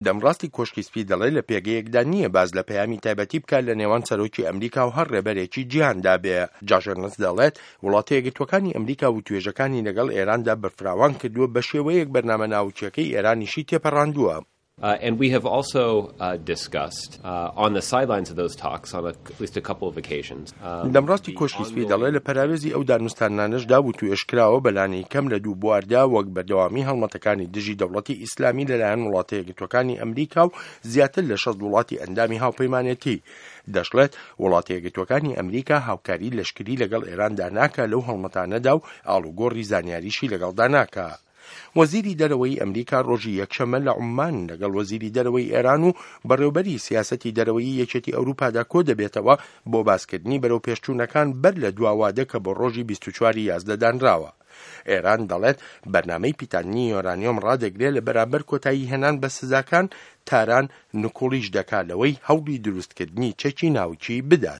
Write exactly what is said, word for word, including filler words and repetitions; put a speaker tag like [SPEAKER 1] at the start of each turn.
[SPEAKER 1] دەمڕاستی کۆشکی سپی دەڵێ لە پێگەیەکدا نییە باز لە پەیامی تایبەتی بکات لە نێوان سەرۆکی ئەمریکا و هەر ڕێبەرێکی جیهاندا بێ. جاژەرنس دەڵێت وڵاتە یەکگرتووەکانی ئەمریکا و توێژەکانی لەگەڵ ئێراندا بەرفراوان کردووە بە شێوەیەک بەرنامە ناوچیەکەی ئێرانیشی تێپەڕاندووە.
[SPEAKER 2] Uh, and we have also uh, discussed uh, on the sidelines of those talks on a, at least a couple of occasions.
[SPEAKER 1] دەمڕاستی کۆشکی سپی دەڵێ لە پەراوێزی ئەو دانوستانانەشدا و توێژکراوە بەلانەی کەم لە دوو بواردا وەک بەردەوامی هەڵمەتەکانی دژی دەوڵەتی ئیسلامی لەلایەن وڵاتە یەکگرتووەکانی ئەمریکا و زیاتر لە شەڕ وڵاتی ئەندامی هاوپەیمانێتی دەشڵێت وڵاتە یەکگرتووەکانی ئەمریکا هاوکاری لەشکری لەگەڵ ئێراندا ناکات لەو هەڵمەتانەدا و ئاڵوگۆڕی زانیاریشی لەگەڵدا ناکات. وەزیری دەرەوەی ئەمریکا ڕۆژی یەکشەممە لە عومان لەگەڵ وەزیری دەرەوەی ئێران و بەڕێوەبەری سیاسەتی دەرەوەی یەکێتی ئەوروپادا کۆ دەبێتەوە بۆ باسکردنی بەرەو پێشچوونەکان بەر لە دواوادە کە بۆ ڕۆژی بیست و چواری یازدە دانراوە. ئێران دەڵێت بەرنامەی پیتانی یۆرانیۆم ڕادەگرێت لە بەرامبەر کۆتایی هێنان بە سزاکان تاران نکوڵیش دەکات لەوەی هەوڵی دروستکردنی چەکی ناوچی بدات.